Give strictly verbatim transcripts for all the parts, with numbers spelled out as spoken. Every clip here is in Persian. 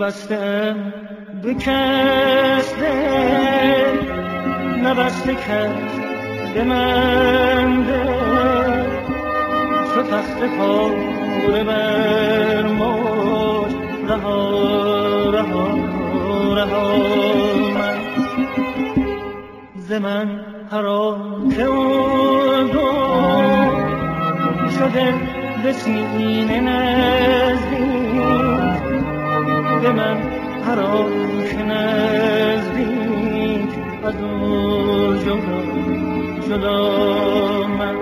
نبستم به کس دل، نبسته کس به من دل، چو تخت پاره بر موج رها رها رها من ز من هر آن که او گفت شده به سینه نزدیک، به من هر آن که نزدیک از او جدا جدا من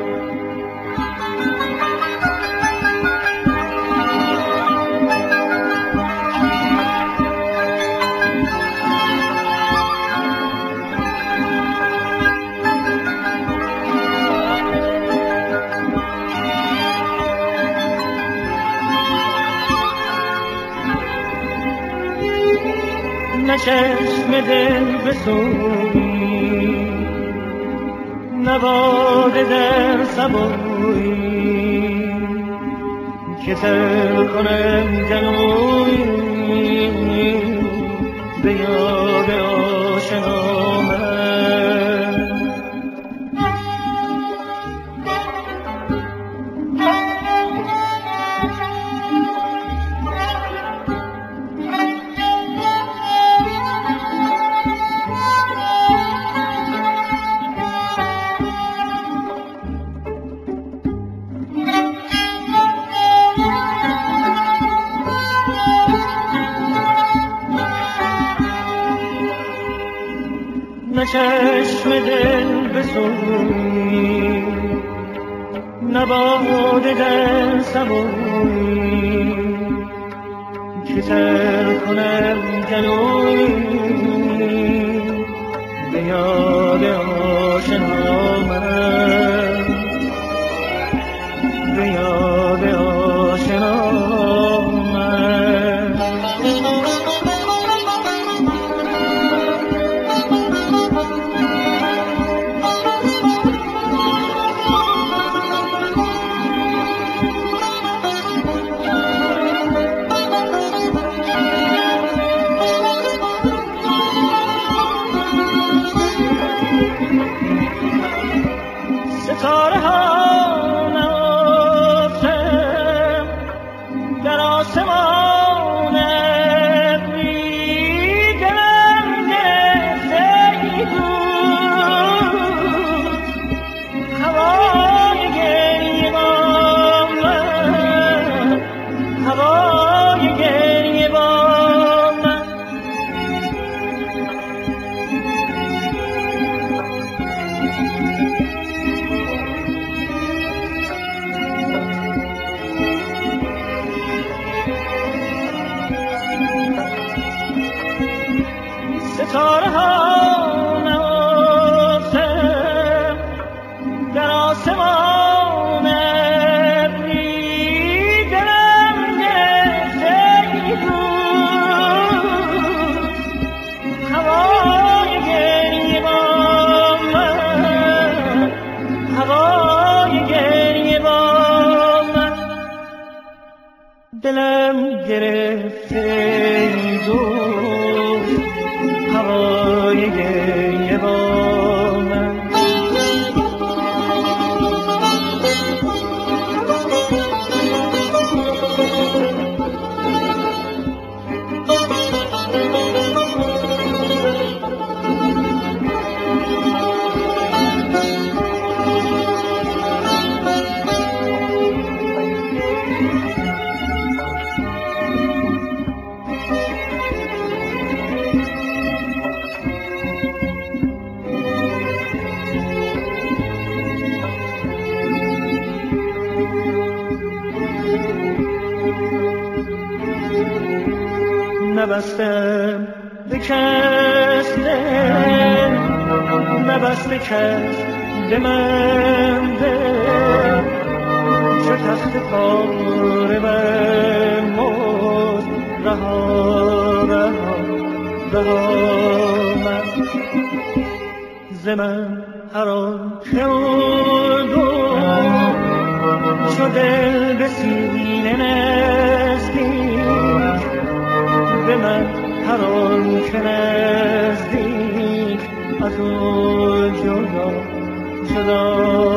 نه چشم دل بسوی، نه باده در سبوی که تر کنم جنوی به یاد آشنا من نه چشم دل بسوی، نه باده در سبوی که تر کنم جلوی به یاد آشنا من به یاد آشنا من ستاره ها نهفتم در آسمان ابری، دلم گرفته ای بود هوای گریه با من، هوای گریه با من ستاره ها نهفتم در آسمان ابری، دلم گرفته ای بود هوای گریه با من، هوای گریه با من دلم گرفته ای بود هوای گریه با من نبستم به کس دل، نبسته کس به من دل، چو تخت پاره بر موج رها رها رها من ز من هر آن که او گفت چو دل به سینه نزدیک، به من هر آن که نزدیک از او جدا شدم.